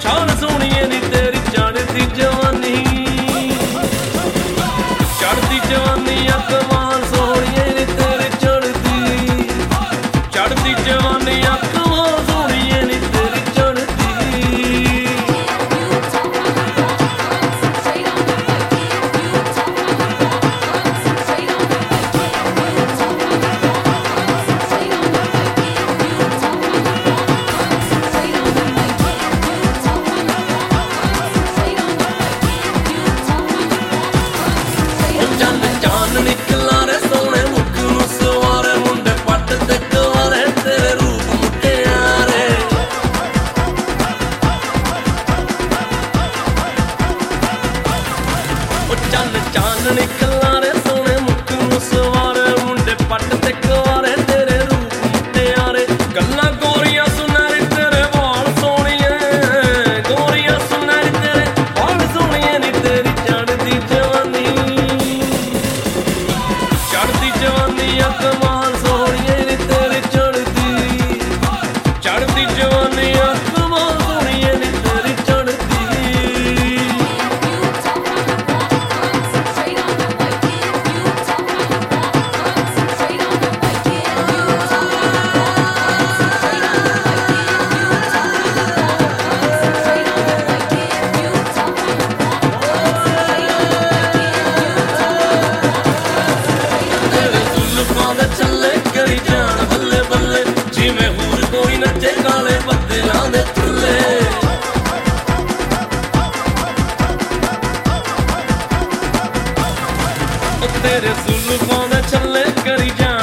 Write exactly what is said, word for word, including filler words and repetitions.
शान सोहणीए नी तेरी चढ़दी जवानी, चढ़दी जवानी आ कमाल सोहणीए नी तेरी चढ़दी, चढ़दी जवानी आ कमाल सोहणीए नी तेरी चढ़दी। चल चांदनी खलारे सोने मुख नूं सवारे मुंडे पट ते कुआरे तेरे रूप मुटियारे गल्लां गोरियां सुनहरी तेरे वाल सोहणीए, गोरियां सुनहरी तेरे वाल सोहणीए नी तेरी चढ़दी जवानी, चढ़दी जवानी आ कमाल सोहणीए नी तेरी चढ़दी, चढ़दी जवानी आ कमाल सोहणीए नी तेरी चढ़दी। चले करी जान बल्ले बल्ले जिवें हूर कोई नचे काले बदलां दे थल्ले, तेरे जुल्फां दे छल्ले करी जान